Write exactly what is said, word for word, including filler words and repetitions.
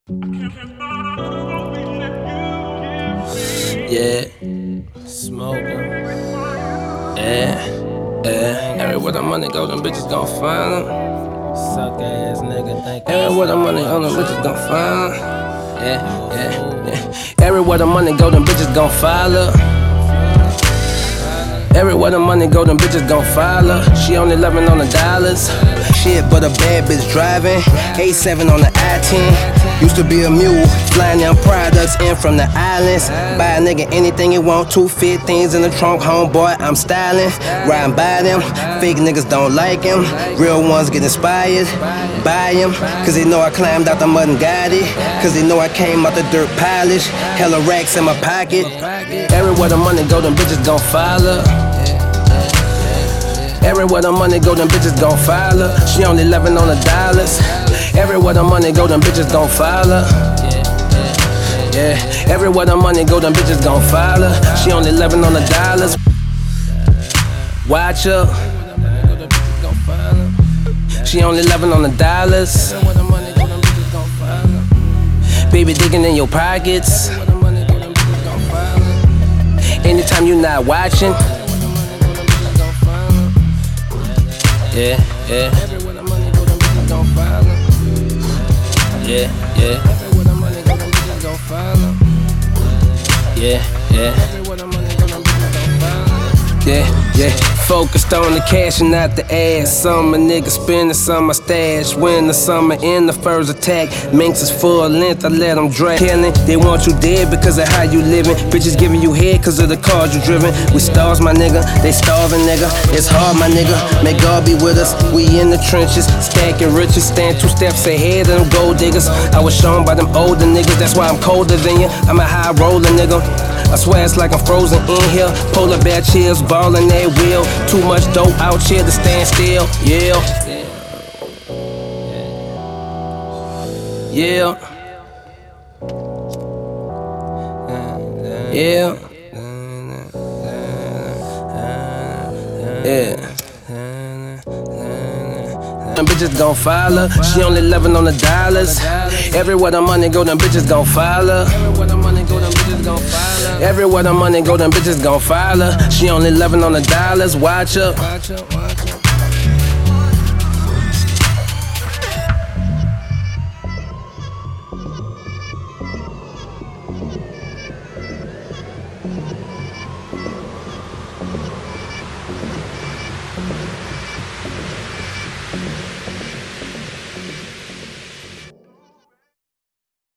Yeah, smoking. Yeah, yeah. Everywhere the money go, them bitches gon' find them. Suck ass nigga, think everywhere the money go, them bitches gon' find them. Yeah, yeah, yeah. Everywhere the money go, them bitches gon' follow. Everywhere the money go, them bitches gon' follow. She only loving on the dollars. Shit, but a bad bitch driving. A seven on the I ten. Used to be a mule, flying them products in from the islands. Buy a nigga anything he want, two fit things in the trunk, homeboy, I'm styling. Riding by them, fake niggas don't like him. Real ones get inspired by him, cause they know I climbed out the mud and got it. Cause they know I came out the dirt polish. Hella racks in my pocket. Everywhere the money go, them bitches gon' follow. Everywhere the money go, them bitches gon' follow. She only loving on the dollars. Everywhere the money go, them bitches gon' follow. Yeah, everywhere the money go, them bitches gon' follow. She only loving on the dollars. Watch her. She only loving on the dollars. Baby digging in your pockets. Anytime you not watching. Yeah, yeah. Yeah, yeah. Yeah, yeah. Yeah, yeah. Focused on the cash and not the ass. Some a nigga spending, some I stash. When the summer in the first attack, Minx is full length, I let them drag. Killing, they want you dead because of how you living. Bitches giving you head cause of the cars you driven. We stars, my nigga, they starving, nigga. It's hard, my nigga, may God be with us. We in the trenches, stacking riches. Stand two steps ahead of them gold diggers. I was shown by them older niggas, that's why I'm colder than you. I'm a high roller, nigga. I swear it's like I'm frozen in here. Polar bear chills, ballin' that wheel. Too much dope out here to stand still. Yeah. Yeah. Yeah. Yeah. Them bitches gon' follow. She only loving on the dollars. Everywhere the money go, them bitches gon' follow. Everywhere the money go, them bitches gon' follow. Everywhere the money go, them bitches gon' follow. She only loving on the dollars. Watch her.